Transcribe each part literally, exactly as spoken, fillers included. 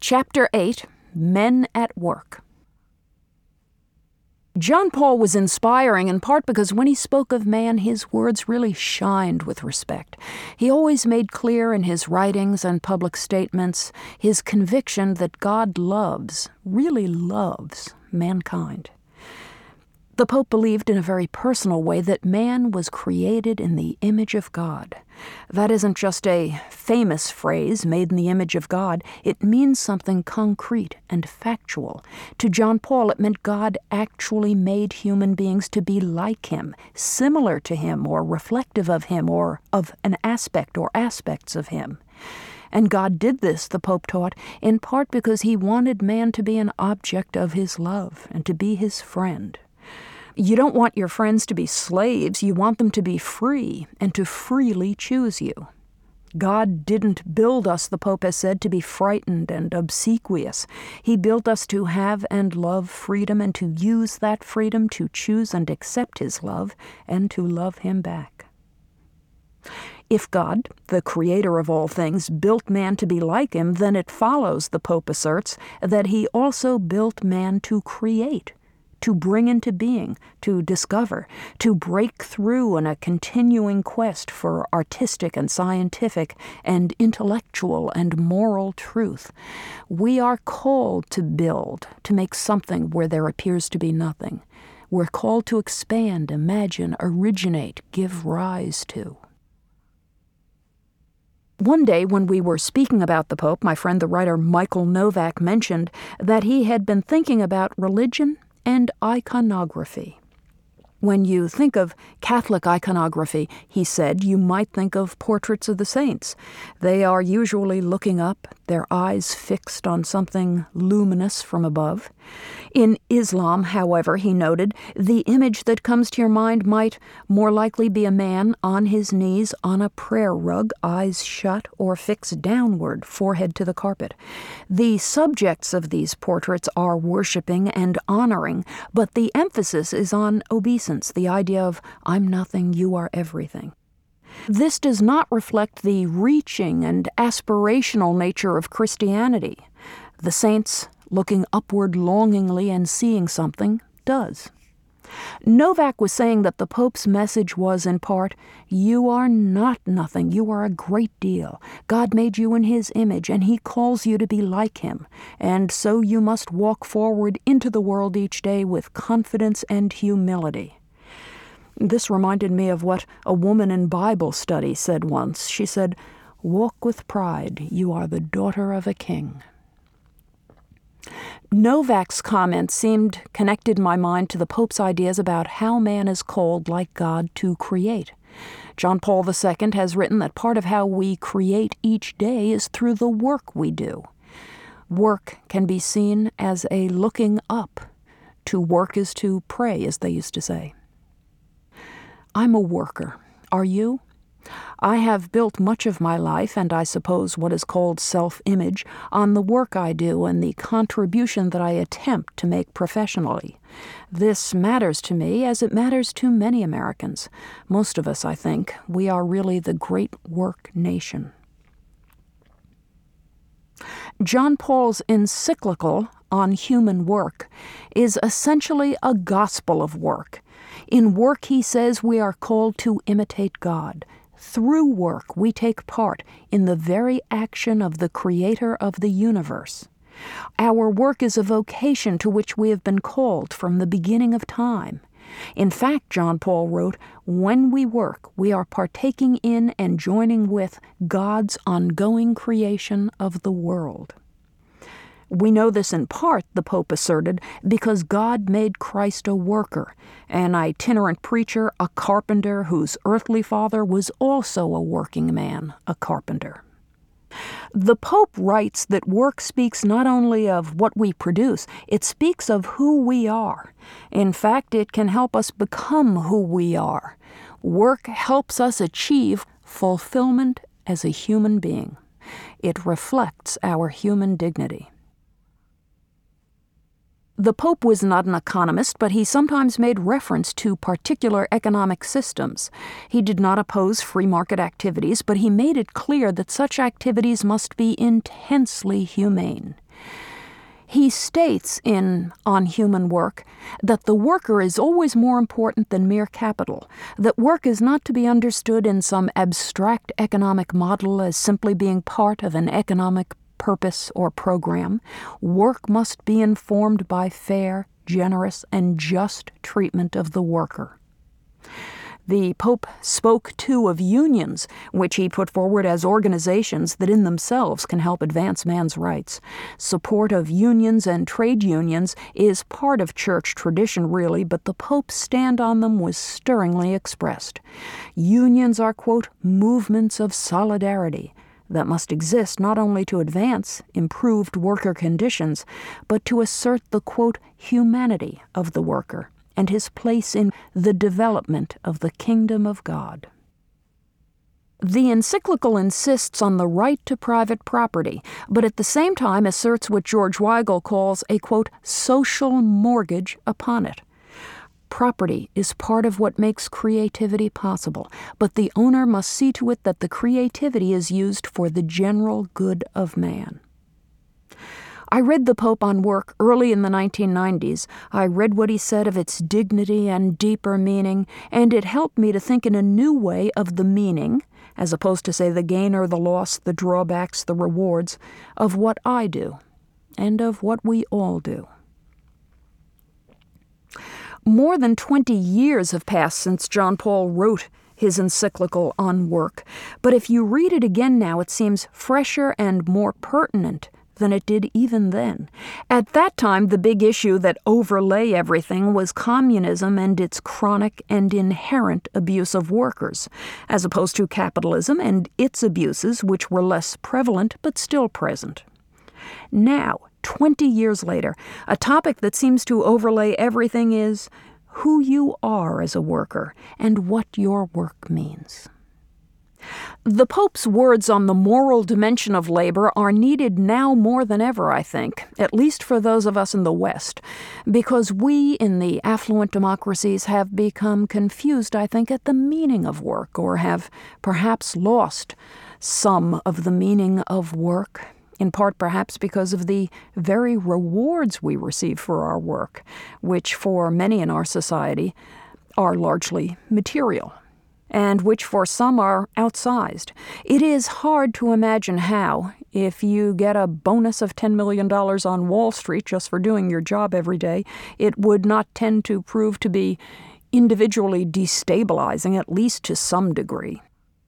Chapter eight, Men at Work. John Paul was inspiring in part because when he spoke of man, his words really shined with respect. He always made clear in his writings and public statements his conviction that God loves, really loves, mankind. The Pope believed in a very personal way that man was created in the image of God. That isn't just a famous phrase, made in the image of God. It means something concrete and factual. To John Paul, it meant God actually made human beings to be like him, similar to him, or reflective of him, or of an aspect or aspects of him. And God did this, the Pope taught, in part because he wanted man to be an object of his love and to be his friend. You don't want your friends to be slaves. You want them to be free and to freely choose you. God didn't build us, the Pope has said, to be frightened and obsequious. He built us to have and love freedom and to use that freedom to choose and accept his love and to love him back. If God, the creator of all things, built man to be like him, then it follows, the Pope asserts, that he also built man to create, to bring into being, to discover, to break through in a continuing quest for artistic and scientific and intellectual and moral truth. We are called to build, to make something where there appears to be nothing. We're called to expand, imagine, originate, give rise to. One day when we were speaking about the Pope, my friend the writer Michael Novak mentioned that he had been thinking about religion and iconography. When you think of Catholic iconography, he said, you might think of portraits of the saints. They are usually looking up, their eyes fixed on something luminous from above. In Islam, however, he noted, the image that comes to your mind might more likely be a man on his knees on a prayer rug, eyes shut or fixed downward, forehead to the carpet. The subjects of these portraits are worshiping and honoring, but the emphasis is on obeisance, the idea of, I'm nothing, you are everything. This does not reflect the reaching and aspirational nature of Christianity. The saints, looking upward longingly and seeing something, does. Novak was saying that the Pope's message was, in part, you are not nothing, you are a great deal. God made you in his image, and he calls you to be like him, and so you must walk forward into the world each day with confidence and humility. This reminded me of what a woman in Bible study said once. She said, walk with pride, you are the daughter of a king. Novak's comments seemed connected in my mind to the Pope's ideas about how man is called, like God, to create. John Paul the Second has written that part of how we create each day is through the work we do. Work can be seen as a looking up. To work is to pray, as they used to say. I'm a worker. Are you? I have built much of my life, and I suppose what is called self-image, on the work I do and the contribution that I attempt to make professionally. This matters to me as it matters to many Americans. Most of us, I think, we are really the great work nation. John Paul's encyclical on human work is essentially a gospel of work. In work, he says, we are called to imitate God. Through work, we take part in the very action of the Creator of the universe. Our work is a vocation to which we have been called from the beginning of time. In fact, John Paul wrote, when we work, we are partaking in and joining with God's ongoing creation of the world. We know this in part, the Pope asserted, because God made Christ a worker, an itinerant preacher, a carpenter whose earthly father was also a working man, a carpenter. The Pope writes that work speaks not only of what we produce, it speaks of who we are. In fact, it can help us become who we are. Work helps us achieve fulfillment as a human being. It reflects our human dignity. The Pope was not an economist, but he sometimes made reference to particular economic systems. He did not oppose free market activities, but he made it clear that such activities must be intensely humane. He states in On Human Work that the worker is always more important than mere capital, that work is not to be understood in some abstract economic model as simply being part of an economic purpose or program. Work must be informed by fair, generous, and just treatment of the worker. The Pope spoke, too, of unions, which he put forward as organizations that in themselves can help advance man's rights. Support of unions and trade unions is part of church tradition, really, but the Pope's stand on them was stirringly expressed. Unions are, quote, movements of solidarity that must exist not only to advance improved worker conditions, but to assert the, quote, humanity of the worker and his place in the development of the kingdom of God. The encyclical insists on the right to private property, but at the same time asserts what George Weigel calls a, quote, social mortgage upon it. Property is part of what makes creativity possible, but the owner must see to it that the creativity is used for the general good of man. I read the Pope on Work early in the nineteen nineties. I read what he said of its dignity and deeper meaning, and it helped me to think in a new way of the meaning, as opposed to, say, the gain or the loss, the drawbacks, the rewards, of what I do, and of what we all do. More than twenty years have passed since John Paul wrote his encyclical on work, but if you read it again now, it seems fresher and more pertinent than it did even then. At that time, the big issue that overlay everything was communism and its chronic and inherent abuse of workers, as opposed to capitalism and its abuses, which were less prevalent but still present. Now, twenty years later, a topic that seems to overlay everything is who you are as a worker and what your work means. The Pope's words on the moral dimension of labor are needed now more than ever, I think, at least for those of us in the West, because we in the affluent democracies have become confused, I think, at the meaning of work, or have perhaps lost some of the meaning of work, in part perhaps because of the very rewards we receive for our work, which for many in our society are largely material, and which for some are outsized. It is hard to imagine how, if you get a bonus of ten million dollars on Wall Street just for doing your job every day, it would not tend to prove to be individually destabilizing, at least to some degree.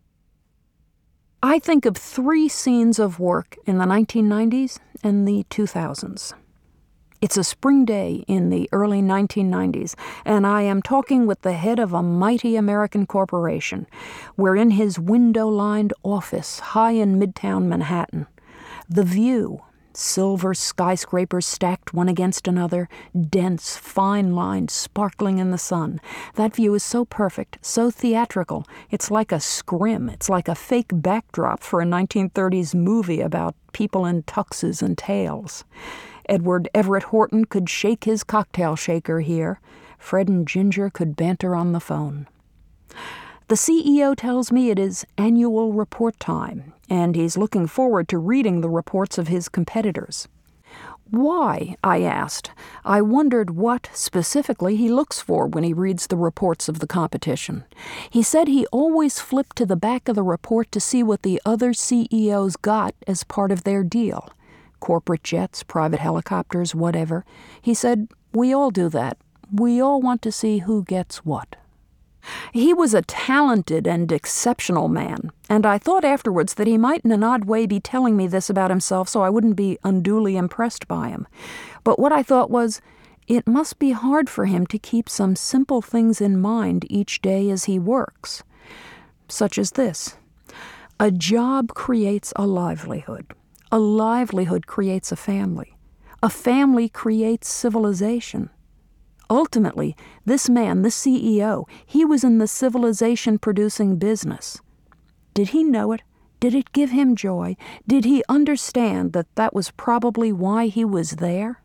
I think of three scenes of work in the nineteen nineties and the two thousands. It's a spring day in the early nineteen nineties, and I am talking with the head of a mighty American corporation. We're in his window-lined office high in Midtown Manhattan. The view, silver skyscrapers stacked one against another, dense, fine-lined, sparkling in the sun. That view is so perfect, so theatrical. It's like a scrim. It's like a fake backdrop for a nineteen thirties movie about people in tuxes and tails. Edward Everett Horton could shake his cocktail shaker here. Fred and Ginger could banter on the phone. The C E O tells me it is annual report time, and he's looking forward to reading the reports of his competitors. Why? I asked. I wondered what, specifically, he looks for when he reads the reports of the competition. He said he always flipped to the back of the report to see what the other C E Os got as part of their deal. Corporate jets, private helicopters, whatever. He said, we all do that. We all want to see who gets what. He was a talented and exceptional man, and I thought afterwards that he might in an odd way be telling me this about himself so I wouldn't be unduly impressed by him. But what I thought was, it must be hard for him to keep some simple things in mind each day as he works, such as this. A job creates a livelihood. A livelihood creates a family. A family creates civilization. Ultimately, this man, the C E O, he was in the civilization-producing business. Did he know it? Did it give him joy? Did he understand that that was probably why he was there?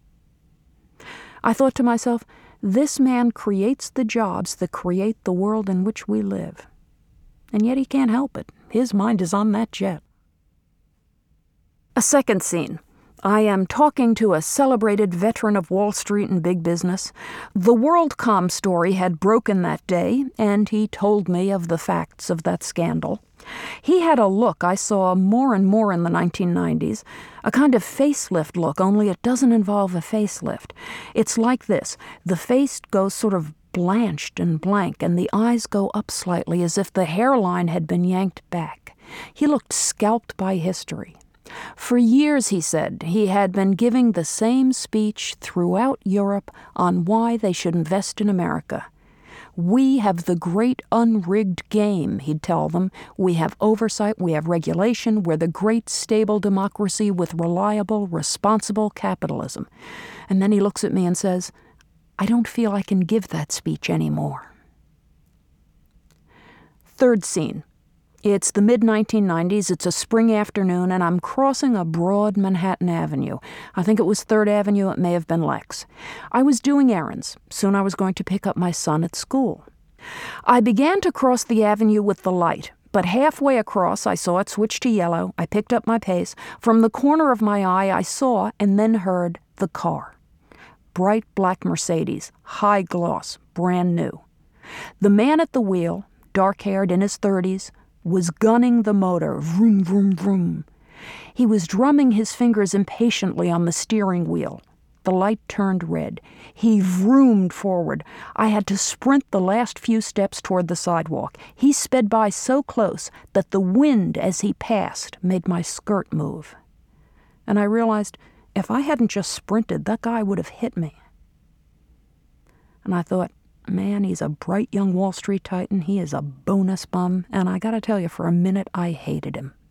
I thought to myself, this man creates the jobs that create the world in which we live. And yet he can't help it. His mind is on that jet. A second scene. I am talking to a celebrated veteran of Wall Street and big business. The WorldCom story had broken that day, and he told me of the facts of that scandal. He had a look I saw more and more in the nineteen nineties, a kind of facelift look, only it doesn't involve a facelift. It's like this. The face goes sort of blanched and blank, and the eyes go up slightly as if the hairline had been yanked back. He looked scalped by history. For years, he said, he had been giving the same speech throughout Europe on why they should invest in America. We have the great unrigged game, he'd tell them. We have oversight, we have regulation, we're the great stable democracy with reliable, responsible capitalism. And then he looks at me and says, I don't feel I can give that speech anymore. Third scene. It's the mid nineteen nineties, it's a spring afternoon, and I'm crossing a broad Manhattan Avenue. I think it was Third Avenue, it may have been Lex. I was doing errands. Soon I was going to pick up my son at school. I began to cross the avenue with the light, but halfway across I saw it switch to yellow. I picked up my pace. From the corner of my eye I saw and then heard the car. Bright black Mercedes, high gloss, brand new. The man at the wheel, dark-haired, in his thirties, was gunning the motor, vroom, vroom, vroom. He was drumming his fingers impatiently on the steering wheel. The light turned red. He vroomed forward. I had to sprint the last few steps toward the sidewalk. He sped by so close that the wind as he passed made my skirt move. And I realized if I hadn't just sprinted, that guy would have hit me. And I thought, man, he's a bright young Wall Street titan. He is a bonus bum. And I gotta tell you, for a minute, I hated him.